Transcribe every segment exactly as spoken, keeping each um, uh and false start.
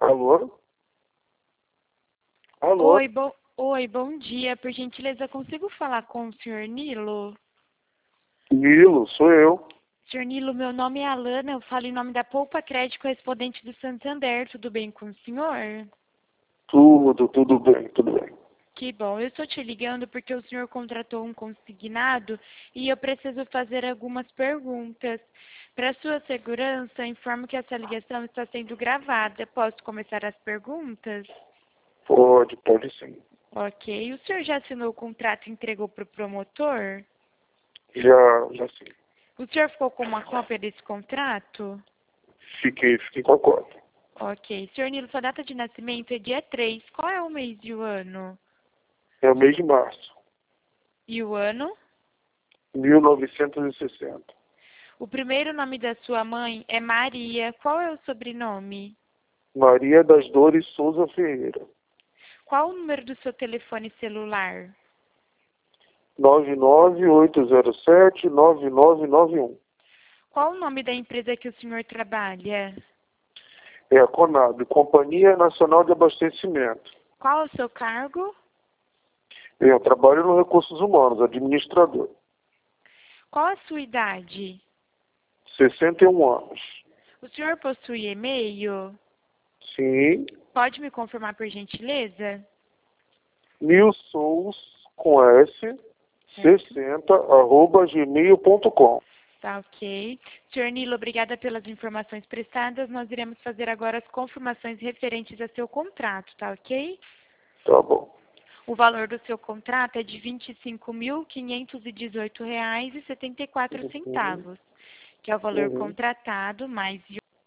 Alô? Alô? Oi, bom, oi, bom dia. Por gentileza, consigo falar com o senhor Nilo? Nilo, sou eu. senhor Nilo, meu nome é Alana, eu falo em nome da Poupa Crédito Correspondente do Santander. Tudo bem com o senhor? Tudo, tudo bem, tudo bem. Que bom. Eu estou te ligando porque o senhor contratou um consignado e eu preciso fazer algumas perguntas. Para sua segurança, informo que essa ligação está sendo gravada. Posso começar as perguntas? Pode, pode sim. Ok. O senhor já assinou o contrato e entregou para o promotor? Já, já sim. O senhor ficou com uma cópia desse contrato? Fiquei, fiquei com a cota. Ok. senhor Nilo, sua data de nascimento é dia três. Qual é o mês e o ano? É o mês de março, E o ano? mil novecentos e sessenta. O primeiro nome da sua mãe é Maria. Qual é o sobrenome? Maria das Dores Souza Ferreira. Qual o número do seu telefone celular? nove nove oito zero sete nove nove nove um. Qual o nome da empresa que o senhor trabalha? É a Conab, Companhia Nacional de Abastecimento. Qual é o seu cargo? Eu trabalho no Recursos Humanos, administrador. Qual a sua idade? sessenta e um anos. O senhor possui e-mail? Sim. Pode me confirmar por gentileza? Nilsous, com S, sessenta, arroba gmail ponto com. Tá ok. senhor Nilo, obrigada pelas informações prestadas. Nós iremos fazer agora as confirmações referentes a seu contrato, tá ok? Tá bom. O valor do seu contrato é de vinte e cinco mil, quinhentos e dezoito reais e setenta e quatro centavos, que é o valor Uhum. contratado mais,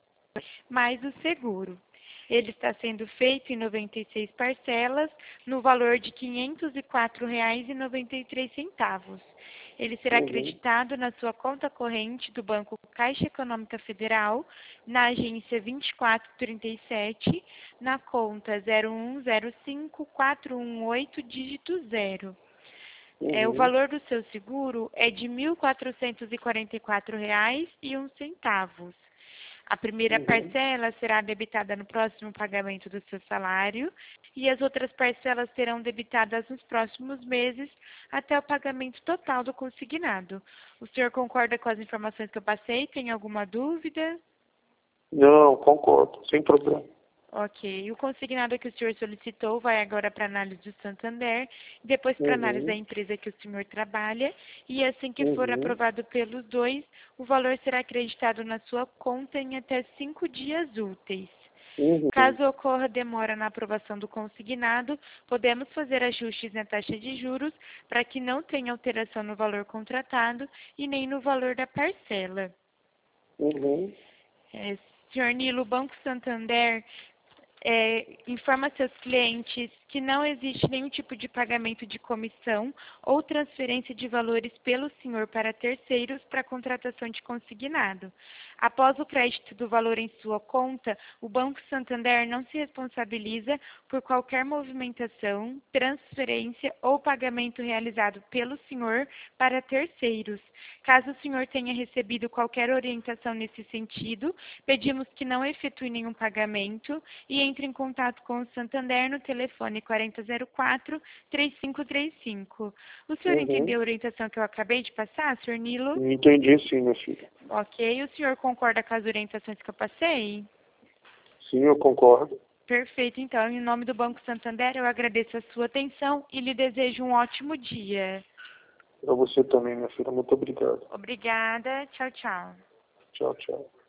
mais o seguro. Ele está sendo feito em noventa e seis parcelas, no valor de quinhentos e quatro reais e noventa e três centavos. Ele será Uhum. acreditado na sua conta corrente do Banco Caixa Econômica Federal, na agência vinte e quatro trinta e sete, na conta zero um zero cinco quatro um oito, dígito zero. É, o Uhum. valor do seu seguro é de mil quatrocentos e quarenta e quatro reais e um centavos. A primeira Uhum. parcela será debitada no próximo pagamento do seu salário e as outras parcelas serão debitadas nos próximos meses até o pagamento total do consignado. O senhor concorda com as informações que eu passei? Tem alguma dúvida? Não, concordo, sem problema. Ok. O consignado que o senhor solicitou vai agora para análise do Santander, depois para análise da Uhum. empresa que o senhor trabalha, e assim que for Uhum. aprovado pelos dois, o valor será acreditado na sua conta em até cinco dias úteis. Uhum. Caso ocorra demora na aprovação do consignado, podemos fazer ajustes na taxa de juros para que não tenha alteração no valor contratado e nem no valor da parcela. Uhum. É, senhor Nilo, o Banco Santander É, informa seus clientes que não existe nenhum tipo de pagamento de comissão ou transferência de valores pelo senhor para terceiros para contratação de consignado. Após o crédito do valor em sua conta, o Banco Santander não se responsabiliza por qualquer movimentação, transferência ou pagamento realizado pelo senhor para terceiros. Caso o senhor tenha recebido qualquer orientação nesse sentido, pedimos que não efetue nenhum pagamento e entre em contato com o Santander no telefone quarenta zero quatro, três cinco três cinco. O senhor Uhum. entendeu a orientação que eu acabei de passar, senhor Nilo? Entendi sim, meu filho. Ok. O senhor concorda com as orientações que eu passei? Sim, eu concordo. Perfeito. Então, em nome do Banco Santander, eu agradeço a sua atenção e lhe desejo um ótimo dia. Para você também, minha filha. Muito obrigado. Obrigada. Tchau, tchau. Tchau, tchau.